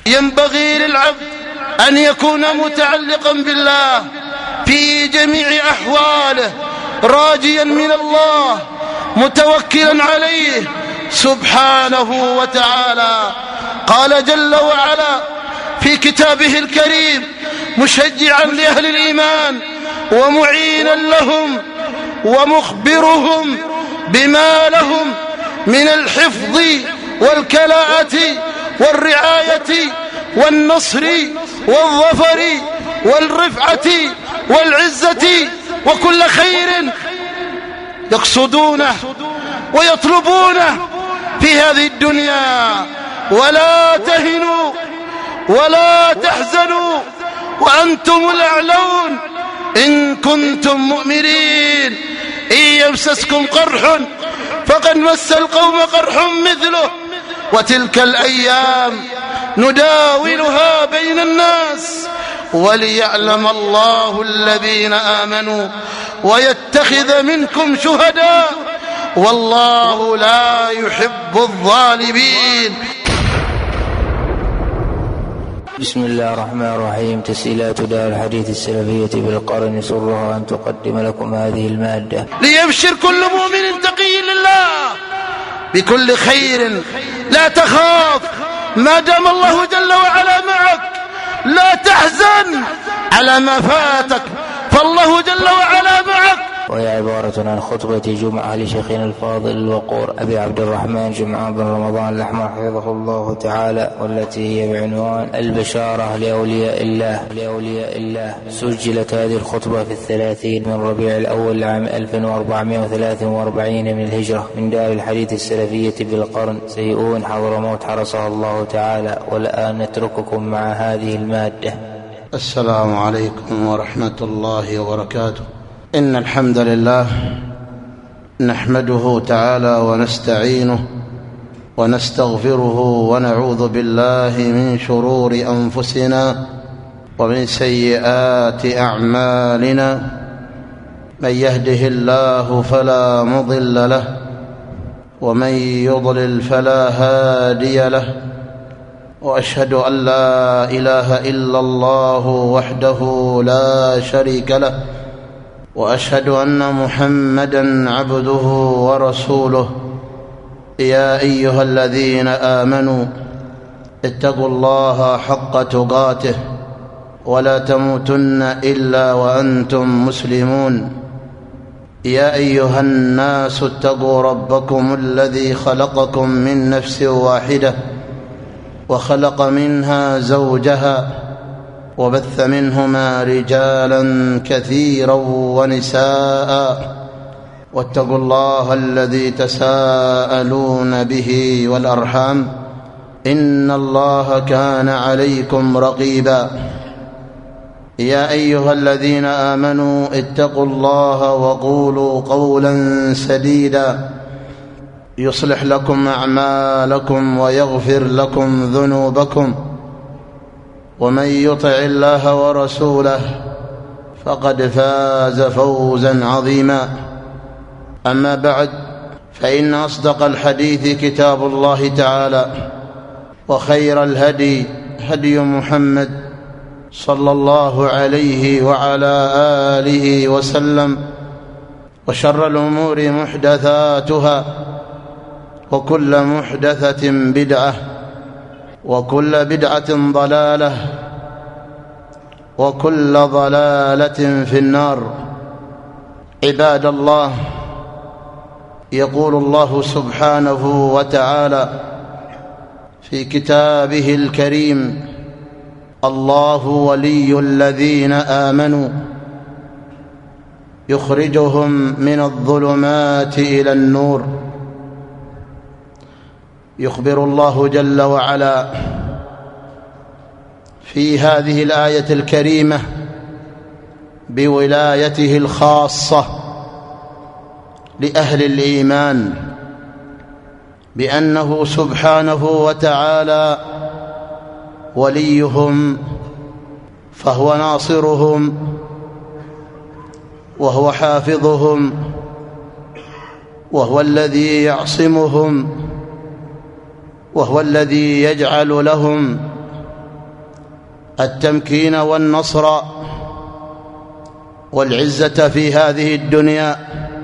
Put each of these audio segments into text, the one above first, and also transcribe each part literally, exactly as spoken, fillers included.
ينبغي للعبد أن يكون متعلقا بالله في جميع أحواله، راجيا من الله، متوكلا عليه سبحانه وتعالى. قال جل وعلا في كتابه الكريم مشجعا لأهل الإيمان ومعينا لهم ومخبرهم بما لهم من الحفظ والكلاءة والرعاية والنصر والظفر والرفعة والعزة وكل خير يقصدونه ويطلبونه في هذه الدنيا. ولا تهنوا ولا تحزنوا وأنتم الأعلون إن كنتم مؤمنين. إن يمسسكم قرح فقد مس القوم قرح مثله وتلك الأيام نداولها بين الناس وليعلم الله الذين آمنوا ويتخذ منكم شهداء والله لا يحب الظالمين. بسم الله الرحمن الرحيم. تسهيلات دار الحديث السلفية بالقرن سرها أن تقدم لكم هذه المادة ليبشر كل مؤمن تقي لله بكل خير. لا تخاف ما دام الله جل وعلا معك، لا تحزن على ما فاتك فالله جل وعلا معك. وهي عبارة عن خطبة جمعة لشيخنا الفاضل الوقور أبي عبد الرحمن جمعان بن رمضان الأحمر حفظه الله تعالى، والتي هي بعنوان البشارة لأولياء الله لأولياء الله. سجلت هذه الخطبة في الثلاثين من ربيع الأول لعام ألف وأربعمائة وثلاثة وأربعين من الهجرة من دار الحديث السلفية بالقرن سيئون حضرموت حرسها الله تعالى. والآن نترككم مع هذه المادة. السلام عليكم ورحمة الله وبركاته. إن الحمد لله نحمده تعالى ونستعينه ونستغفره ونعوذ بالله من شرور أنفسنا ومن سيئات أعمالنا. من يهده الله فلا مضل له ومن يضلل فلا هادي له. وأشهد أن لا إله إلا الله وحده لا شريك له، وأشهد أن محمدًا عبده ورسوله. يا أيها الذين آمنوا اتقوا الله حق تقاته ولا تموتن إلا وأنتم مسلمون. يا أيها الناس اتقوا ربكم الذي خلقكم من نفس واحدة وخلق منها زوجها وبث منهما رجالا كثيرا ونساء. واتقوا الله الذي تساءلون به والأرحام إن الله كان عليكم رقيبا. يا أيها الذين آمنوا اتقوا الله وقولوا قولا سديدا يصلح لكم أعمالكم ويغفر لكم ذنوبكم، ومن يطع الله ورسوله فقد فاز فوزا عظيما. أما بعد، فإن أصدق الحديث كتاب الله تعالى، وخير الهدي هدي محمد صلى الله عليه وعلى آله وسلم، وشر الأمور محدثاتها، وكل محدثة بدعة، وكل بدعة ضلالة، وكل ضلالة في النار. عباد الله، يقول الله سبحانه وتعالى في كتابه الكريم: الله ولي الذين آمنوا يخرجهم من الظلمات إلى النور. يخبر الله جل وعلا في هذه الآية الكريمة بولايته الخاصة لأهل الإيمان، بأنه سبحانه وتعالى وليهم، فهو ناصرهم وهو حافظهم، وهو الذي يعصمهم، وهو الذي يجعل لهم التمكين والنصر والعزة في هذه الدنيا،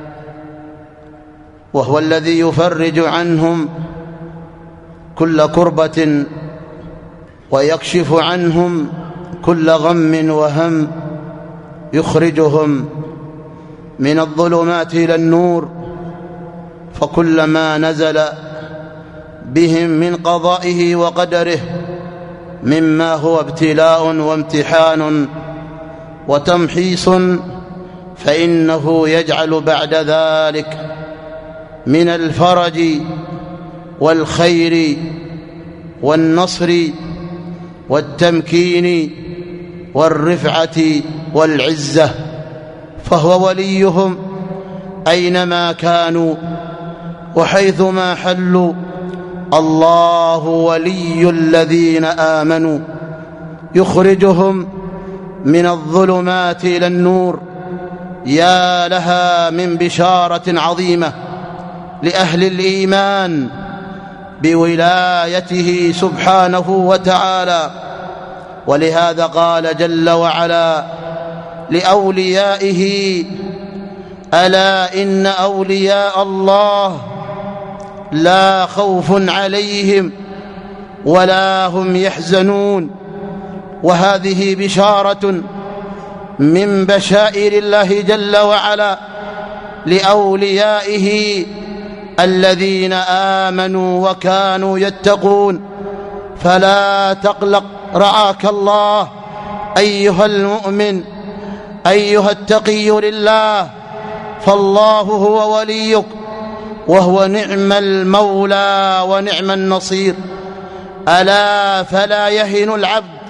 وهو الذي يفرج عنهم كل كربة ويكشف عنهم كل غم وهم، يخرجهم من الظلمات إلى النور. فكلما نزل بهم من قضائه وقدره مما هو ابتلاء وامتحان وتمحيص، فإنه يجعل بعد ذلك من الفرج والخير والنصر والتمكين والرفعة والعزة، فهو وليهم أينما كانوا وحيثما حلوا. الله ولي الذين آمنوا يخرجهم من الظلمات إلى النور. يا لها من بشارة عظيمة لأهل الإيمان بولايته سبحانه وتعالى. ولهذا قال جل وعلا لأوليائه: ألا إن أولياء الله لا خوف عليهم ولا هم يحزنون. وهذه بشارة من بشائر الله جل وعلا لأوليائه الذين آمنوا وكانوا يتقون. فلا تقلق رعاك الله أيها المؤمن أيها التقي لله، فالله هو وليك وهو نعم المولى ونعم النصير. ألا فلا يهن العبد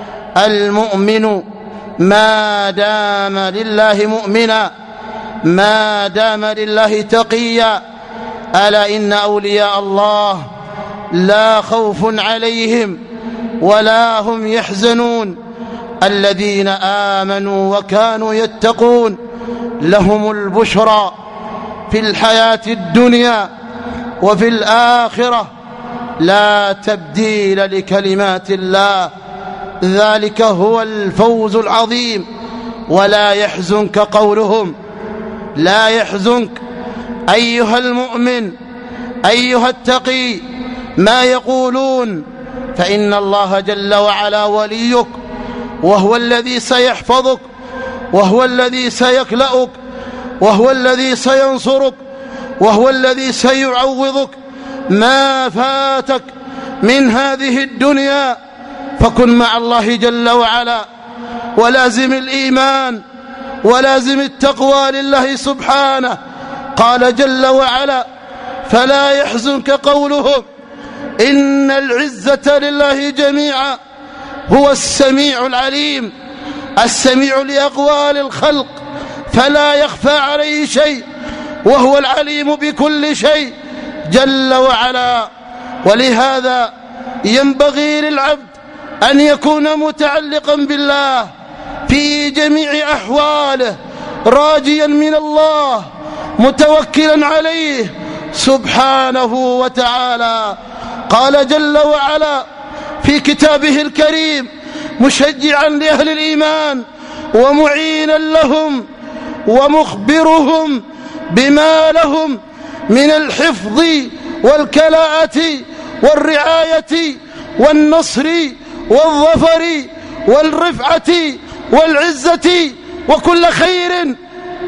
المؤمن ما دام لله مؤمنا، ما دام لله تقيا. ألا إن أولياء الله لا خوف عليهم ولا هم يحزنون. الذين آمنوا وكانوا يتقون لهم البشرى في الحياة الدنيا وفي الآخرة، لا تبديل لكلمات الله، ذلك هو الفوز العظيم. ولا يحزنك قولهم، لا يحزنك أيها المؤمن أيها التقي ما يقولون، فإن الله جل وعلا وليك، وهو الذي سيحفظك، وهو الذي سيكلأك، وهو الذي سينصرك، وهو الذي سيعوضك ما فاتك من هذه الدنيا. فكن مع الله جل وعلا، ولازم الإيمان ولازم التقوى لله سبحانه. قال جل وعلا: فلا يحزنك قولهم إن العزة لله جميعا هو السميع العليم. السميع لأقوال الخلق فلا يخفى عليه شيء، وهو العليم بكل شيء جل وعلا. ولهذا ينبغي للعبد أن يكون متعلقا بالله في جميع أحواله، راجيا من الله، متوكلا عليه سبحانه وتعالى. قال جل وعلا في كتابه الكريم مشجعا لأهل الإيمان ومعينا لهم ومخبرهم بما لهم من الحفظ والكلاءة والرعاية والنصر والظفر والرفعة والعزة وكل خير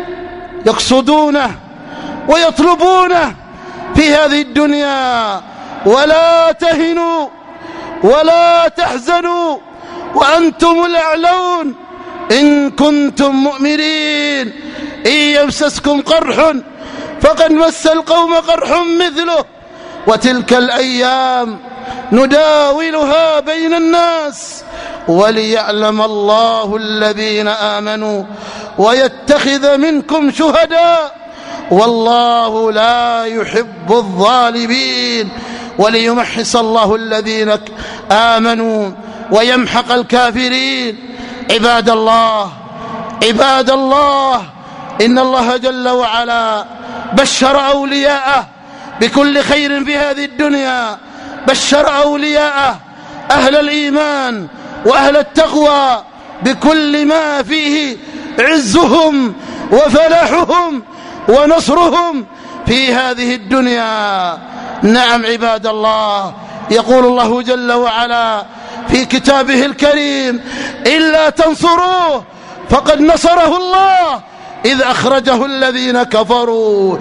يقصدونه ويطلبونه في هذه الدنيا. ولا تهنوا ولا تحزنوا وأنتم الأعلون إن كنتم مؤمنين. إن يمسسكم قرح فقد مس القوم قرح مثله، وتلك الأيام نداولها بين الناس وليعلم الله الذين آمنوا ويتخذ منكم شهداء والله لا يحب الظالمين وليمحص الله الذين آمنوا ويمحق الكافرين. عباد الله عباد الله إن الله جل وعلا بشر أولياءه بكل خير في هذه الدنيا، بشر أولياءه أهل الإيمان وأهل التقوى بكل ما فيه عزهم وفلاحهم ونصرهم في هذه الدنيا. نعم عباد الله، يقول الله جل وعلا في كتابه الكريم: إلا تنصروه فقد نصره الله إذ أخرجه الذين كفروا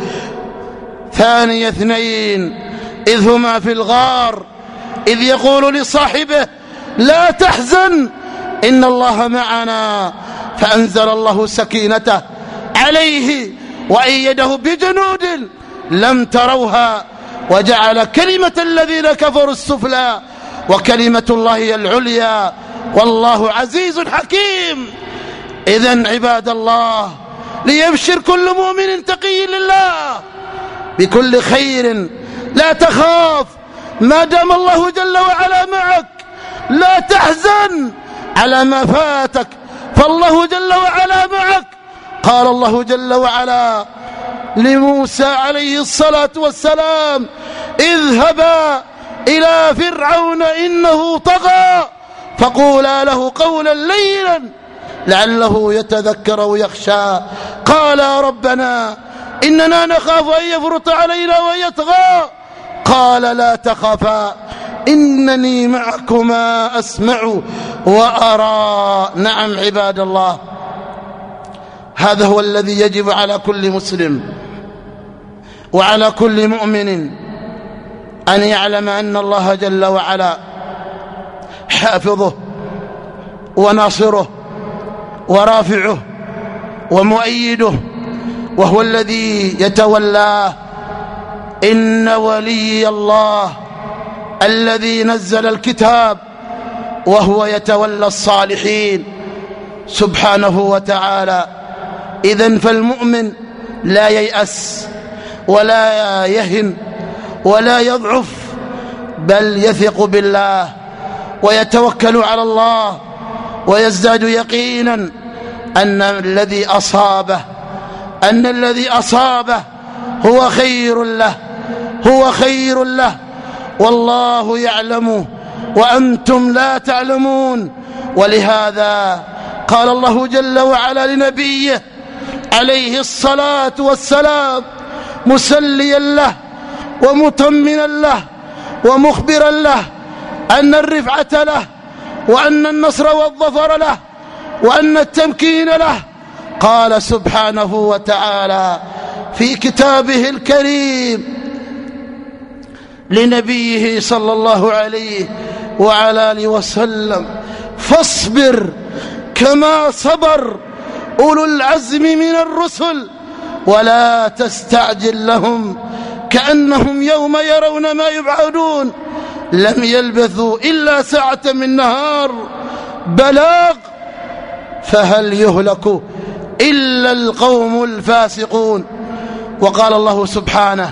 ثاني اثنين إذ هما في الغار إذ يقول لصاحبه لا تحزن إن الله معنا فأنزل الله سكينته عليه وأيده بجنود لم تروها وجعل كلمة الذين كفروا السفلى وكلمة الله هي العليا والله عزيز حكيم. إذن عباد الله، ليبشر كل مؤمن تقي لله بكل خير، لا تخاف ما دام الله جل وعلا معك، لا تحزن على ما فاتك فالله جل وعلا معك. قال الله جل وعلا لموسى عليه الصلاة والسلام: اذهبا إلى فرعون إنه طغى فقولا له قولا لينا لعله يتذكر ويخشى. قال ربنا إننا نخاف أن يفرط علينا ويطغى. قال لا تخافا إنني معكما أسمع وأرى. نعم عباد الله، هذا هو الذي يجب على كل مسلم وعلى كل مؤمن أن يعلم أن الله جل وعلا حافظه وناصره ورافعه ومؤيده، وهو الذي يتولاه. إن ولي الله الذي نزل الكتاب وهو يتولى الصالحين سبحانه وتعالى. إذن فالمؤمن لا ييأس ولا يهن ولا يضعف، بل يثق بالله ويتوكل على الله ويزداد يقينا أن الذي أصابه أن الذي أصابه هو خير له هو خير له والله يعلم وأنتم لا تعلمون. ولهذا قال الله جل وعلا لنبيه عليه الصلاة والسلام مسليا له ومطمنا له ومخبرا له أن الرفعة له وأن النصر والظفر له وأن التمكين له. قال سبحانه وتعالى في كتابه الكريم لنبيه صلى الله عليه وعلى آله وسلم: فاصبر كما صبر أولو العزم من الرسل ولا تستعجل لهم كأنهم يوم يرون ما يبعدون لم يلبثوا إلا ساعة من نهار بلاغ فهل يهلك إلا القوم الفاسقون. وقال الله سبحانه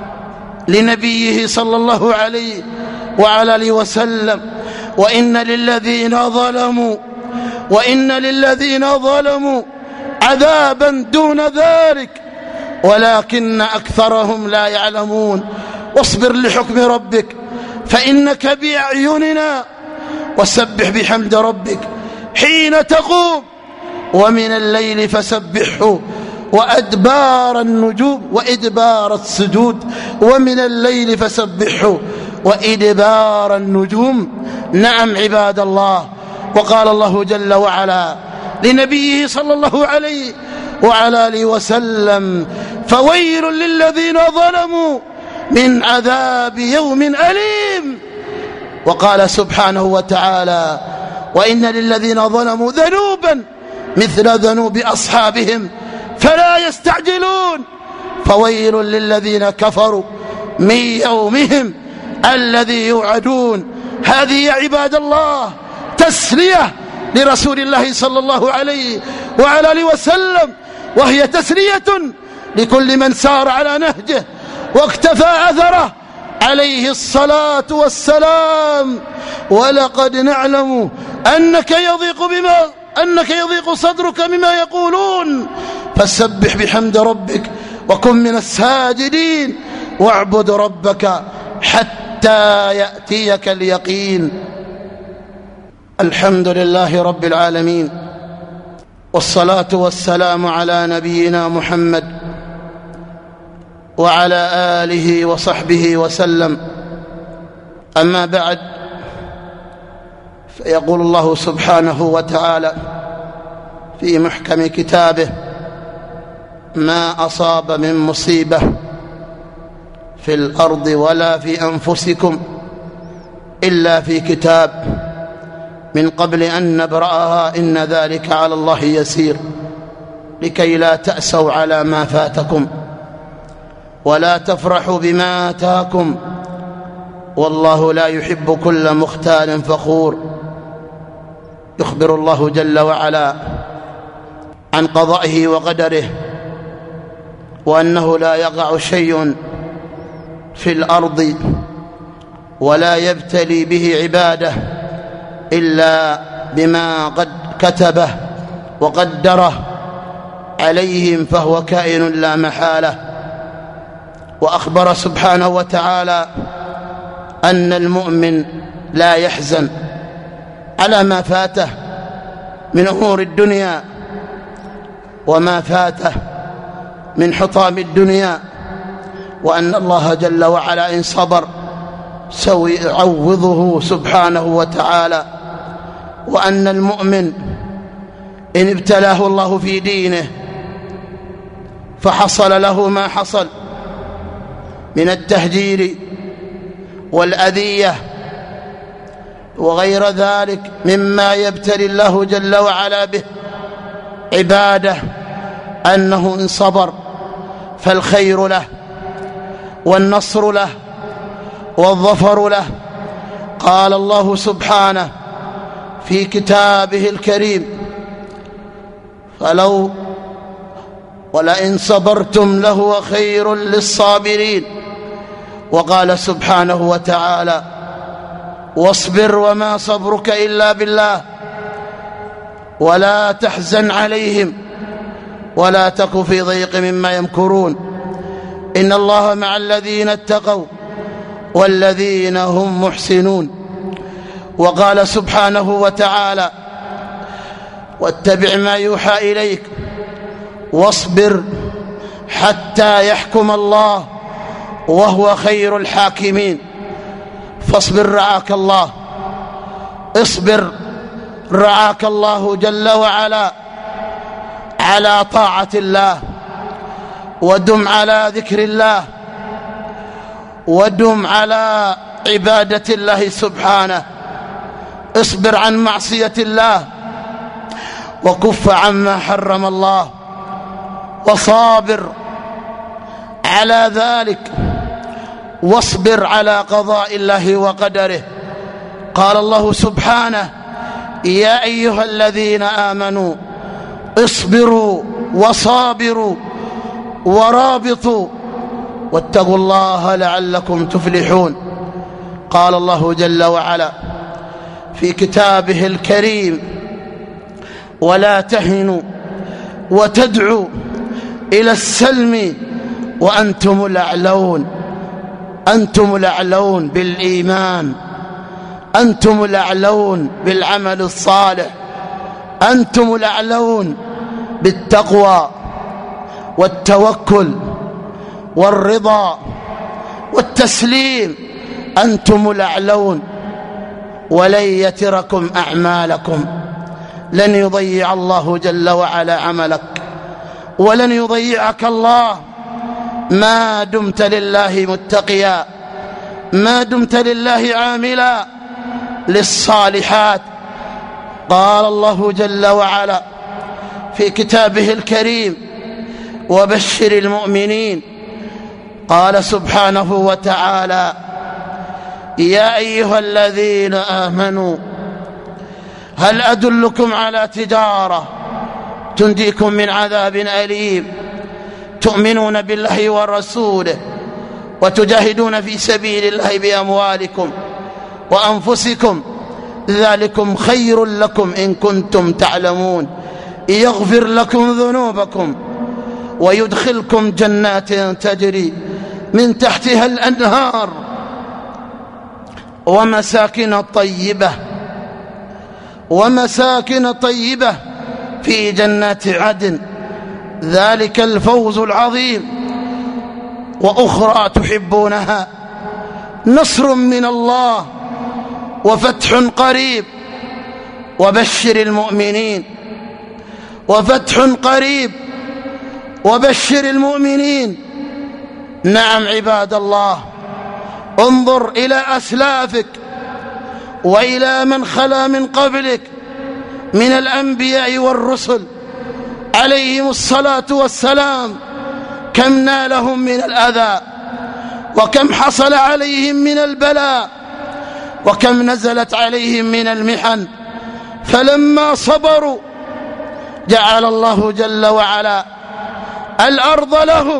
لنبيه صلى الله عليه وعلى آله وسلم: وإن للذين ظلموا وإن للذين ظلموا عذابا دون ذلك ولكن أكثرهم لا يعلمون. واصبر لحكم ربك فإنك بأعيننا وسبح بحمد ربك حين تقوم ومن الليل فسبحه وأدبار النجوم وإدبار السجود ومن الليل فسبحه وإدبار النجوم. نعم عباد الله. وقال الله جل وعلا لنبيه صلى الله عليه وعلى آله وسلم: فويل للذين ظلموا من عذاب يوم أليم. وقال سبحانه وتعالى: وإن للذين ظلموا ذنوبا مثل ذنوب أصحابهم فلا يستعجلون فويل للذين كفروا من يومهم الذي يوعدون. هذه يا عباد الله تسلية لرسول الله صلى الله عليه وعلى آله وسلم، وهي تسلية لكل من سار على نهجه واقتفى أثره عليه الصلاة والسلام. ولقد نعلم أنك يضيق بما أنك يضيق صدرك مما يقولون فسبح بحمد ربك وكن من الساجدين واعبد ربك حتى يأتيك اليقين. الحمد لله رب العالمين، والصلاة والسلام على نبينا محمد وعلى آله وصحبه وسلم. أما بعد، فيقول الله سبحانه وتعالى في محكم كتابه: ما أصاب من مصيبة في الأرض ولا في أنفسكم إلا في كتاب من قبل أن نبرأها إن ذلك على الله يسير، لكي لا تأسوا على ما فاتكم ولا تفرحوا بما آتاكم، والله لا يحب كل مختال فخور. يخبر الله جل وعلا عن قضائه وقدره، وأنه لا يقع شيء في الأرض ولا يبتلي به عباده إلا بما قد كتبه وقدره عليهم، فهو كائن لا محالة. وأخبر سبحانه وتعالى أن المؤمن لا يحزن على ما فاته من أمور الدنيا وما فاته من حطام الدنيا، وأن الله جل وعلا إن صبر سيعوضه سبحانه وتعالى، وأن المؤمن إن ابتلاه الله في دينه فحصل له ما حصل من التهجير والأذية وغير ذلك مما يبتلي الله جل وعلا به عباده، أنه إن صبر فالخير له والنصر له والظفر له. قال الله سبحانه في كتابه الكريم: فلو ولئن صبرتم لهو خير للصابرين. وقال سبحانه وتعالى: واصبر وما صبرك إلا بالله ولا تحزن عليهم ولا تك في ضيق مما يمكرون إن الله مع الذين اتقوا والذين هم محسنون. وقال سبحانه وتعالى: واتبع ما يوحى إليك واصبر حتى يحكم الله وهو خير الحاكمين. فاصبر رعاك الله، اصبر رعاك الله جل وعلا على طاعة الله، ودم على ذكر الله، ودم على عبادة الله سبحانه. اصبر عن معصية الله وكف عما حرم الله، وصابر على ذلك، واصبر على قضاء الله وقدره. قال الله سبحانه: يا أيها الذين آمنوا اصبروا وصابروا ورابطوا واتقوا الله لعلكم تفلحون. قال الله جل وعلا في كتابه الكريم: ولا تهنوا وتدعوا إلى السلم وأنتم الأعلون. أنتم الأعلون بالإيمان، أنتم الأعلون بالعمل الصالح، أنتم الأعلون بالتقوى والتوكل والرضا والتسليم. أنتم الأعلون، ولن يتركم أعمالكم. لن يضيع الله جل وعلا عملك، ولن يضيعك الله ما دمت لله متقيا، ما دمت لله عاملا للصالحات. قال الله جل وعلا في كتابه الكريم: وبشر المؤمنين. قال سبحانه وتعالى: يا أيها الذين آمنوا هل أدلكم على تجارة تنجيكم من عذاب أليم تؤمنون بالله ورسوله وتجاهدون في سبيل الله بأموالكم وأنفسكم ذلكم خير لكم إن كنتم تعلمون يغفر لكم ذنوبكم ويدخلكم جنات تجري من تحتها الأنهار ومساكن طيبة ومساكن طيبة في جنات عدن، ذلك الفوز العظيم. وأخرى تحبونها، نصر من الله وفتح قريب، وبشر المؤمنين. وفتح قريب وبشر المؤمنين. نعم عباد الله، انظر إلى أسلافك وإلى من خلا من قبلك من الأنبياء والرسل عليهم الصلاة والسلام، كم نالهم من الأذى، وكم حصل عليهم من البلاء، وكم نزلت عليهم من المحن، فلما صبروا جعل الله جل وعلا الأرض لهم،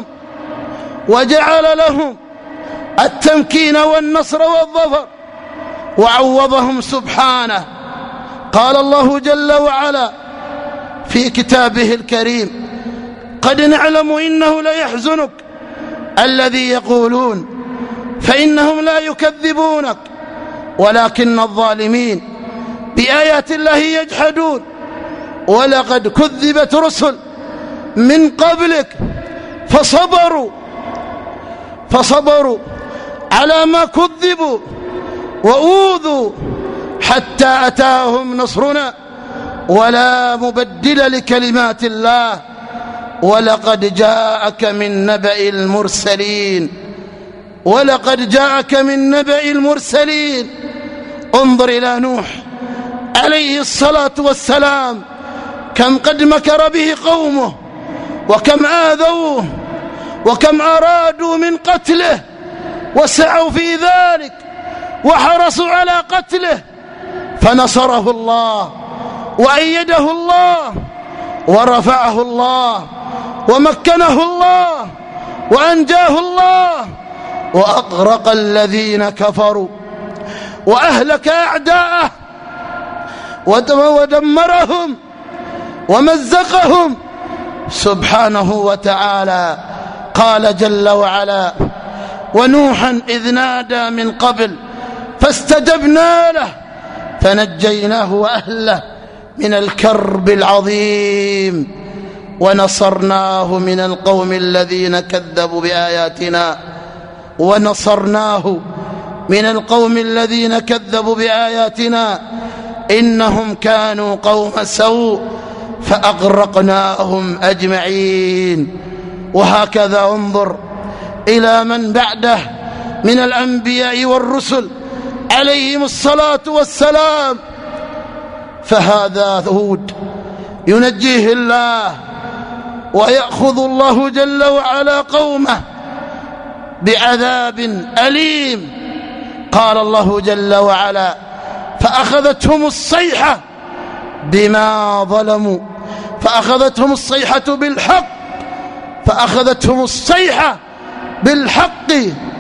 وجعل لهم التمكين والنصر والظفر، وعوضهم سبحانه. قال الله جل وعلا في كتابه الكريم: قد نعلم إنه ليحزنك الذي يقولون فإنهم لا يكذبونك ولكن الظالمين بآيات الله يجحدون، ولقد كذبت رسل من قبلك فصبروا فصبروا على ما كذبوا وأوذوا حتى أتاهم نصرنا، ولا مبدل لكلمات الله. ولقد جاءك من نبأ المرسلين ولقد جاءك من نبأ المرسلين. انظر إلى نوح عليه الصلاة والسلام، كم قد مكر به قومه، وكم آذوه، وكم أرادوا من قتله وسعوا في ذلك وحرصوا على قتله، فنصره الله وأيده الله ورفعه الله ومكنه الله وأنجاه الله، وأغرق الذين كفروا وأهلك أعداءه ودمرهم ومزقهم سبحانه وتعالى. قال جل وعلا: ونوحا إذ نادى من قبل فاستجبنا له فنجيناه وأهله من الكرب العظيم ونصرناه من القوم الذين كذبوا بآياتنا ونصرناه من القوم الذين كذبوا بآياتنا إنهم كانوا قوم سوء فأغرقناهم أجمعين. وهكذا انظر إلى من بعده من الأنبياء والرسل عليهم الصلاة والسلام، فهذا هود ينجيه الله ويأخذ الله جل وعلا قومه بعذاب أليم. قال الله جل وعلا: فأخذتهم الصيحة بما ظلموا فأخذتهم الصيحة بالحق فأخذتهم الصيحة بالحق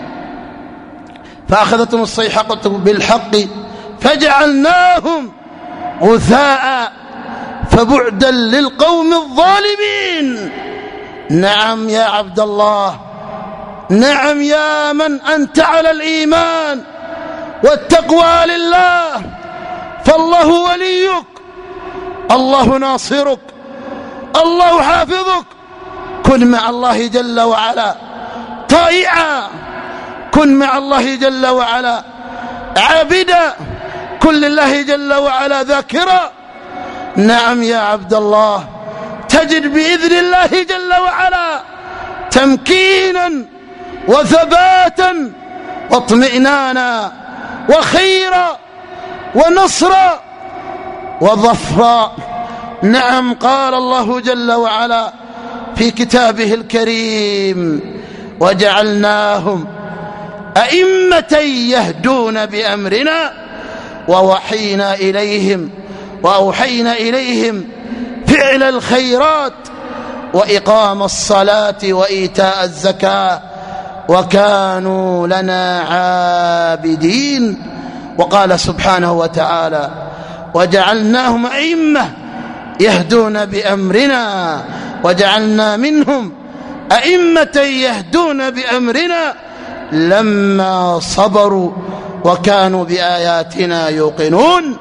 فأخذتهم الصيحة بالحق فجعلناهم غثاء فبعدا للقوم الظالمين. نعم يا عبد الله، نعم يا من أنت على الإيمان والتقوى لله، فالله وليك، الله ناصرك، الله حافظك. كن مع الله جل وعلا طائعا، كن مع الله جل وعلا عابدا، كن لله جل وعلا ذاكرا. نعم يا عبد الله، تجد بإذن الله جل وعلا تمكينا وثباتا واطمئنانا وخيرا ونصرا وظفرا. نعم، قال الله جل وعلا في كتابه الكريم: وجعلناهم أئمة يهدون بأمرنا ووحينا إليهم وأوحينا إليهم فعل الخيرات وإقام الصلاة وإيتاء الزكاة وكانوا لنا عابدين. وقال سبحانه وتعالى: وجعلناهم أئمة يهدون بأمرنا وجعلنا منهم أئمة يهدون بأمرنا لما صبروا وكانوا بآياتنا يوقنون.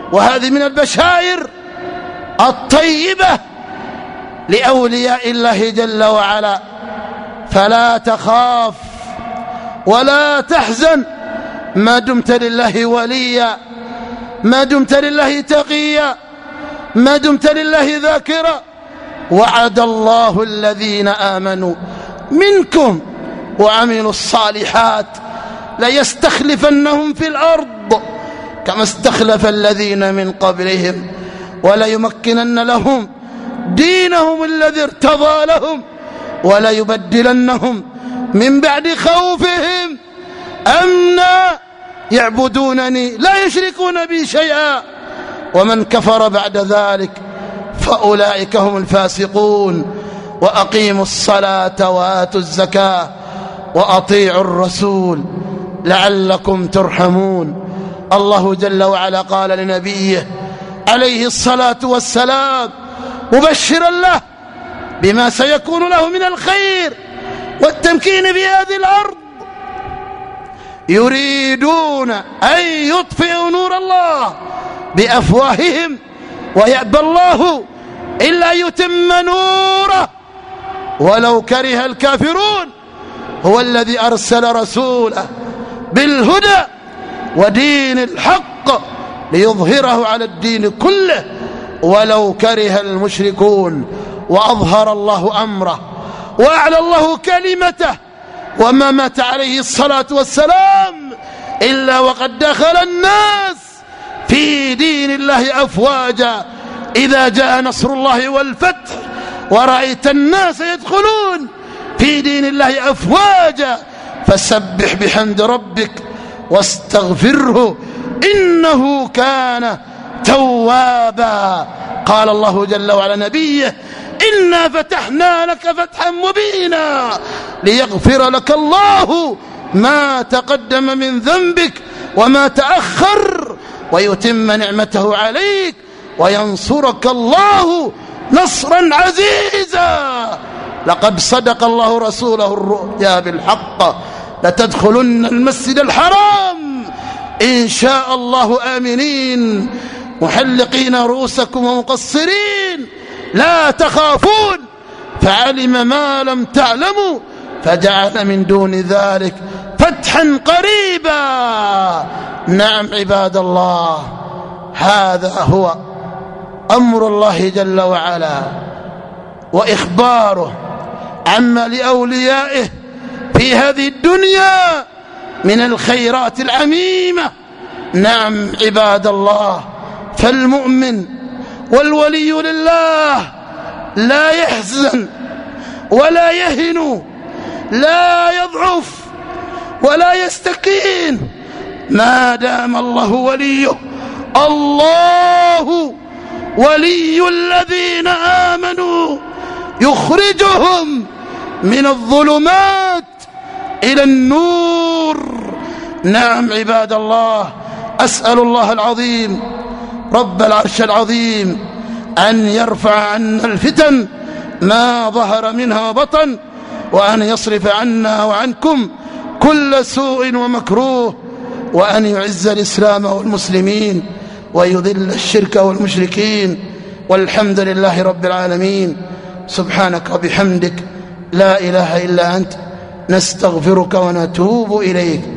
وهذه من البشائر الطيبة لأولياء الله جل وعلا. فلا تخاف ولا تحزن ما دمت لله وليا، ما دمت لله تقيا، ما دمت لله ذاكرا. وعد الله الذين آمنوا منكم وعملوا الصالحات ليستخلفنهم في الأرض كما استخلف الذين من قبلهم وليمكنن لهم دينهم الذي ارتضى لهم وليبدلنهم من بعد خوفهم أمنا يعبدونني لا يشركون بي شيئا ومن كفر بعد ذلك فأولئك هم الفاسقون. وأقيموا الصلاة وآتوا الزكاة وأطيعوا الرسول لعلكم ترحمون. الله جل وعلا قال لنبيه عليه الصلاة والسلام مبشرا له بما سيكون له من الخير والتمكين في هذه الأرض: يريدون أن يطفئوا نور الله بأفواههم ويأبى الله إلا يتم نوره ولو كره الكافرون. هو الذي أرسل رسوله بالهدى ودين الحق ليظهره على الدين كله ولو كره المشركون. وأظهر الله أمره وأعلى الله كلمته، وما مات عليه الصلاة والسلام إلا وقد دخل الناس في دين الله أفواجا. إذا جاء نصر الله والفتح ورأيت الناس يدخلون في دين الله أفواجا فسبح بحمد ربك واستغفره إنه كان توابا. قال الله جل وعلا نبيه: إنا فتحنا لك فتحا مبينا ليغفر لك الله ما تقدم من ذنبك وما تأخر ويتم نعمته عليك وينصرك الله نصرا عزيزا. لقد صدق الله رسوله الرؤيا بالحق لتدخلن المسجد الحرام إن شاء الله آمنين محلقين رؤوسكم ومقصرين لا تخافون فعلم ما لم تعلموا فجعل من دون ذلك فتحا قريبا. نعم عباد الله، هذا هو أمر الله جل وعلا وإخباره عما لأوليائه في هذه الدنيا من الخيرات العميمة. نعم عباد الله، فالمؤمن والولي لله لا يحزن ولا يهن، لا يضعف ولا يستكين ما دام الله وليه. الله ولي الذين آمنوا يخرجهم من الظلمات إلى النور. نعم عباد الله، أسأل الله العظيم رب العرش العظيم أن يرفع عنا الفتن ما ظهر منها وبطن، وأن يصرف عنا وعنكم كل سوء ومكروه، وأن يعز الإسلام والمسلمين ويذل الشرك والمشركين، والحمد لله رب العالمين. سبحانك وبحمدك لا إله إلا أنت نستغفرك ونتوب إليك.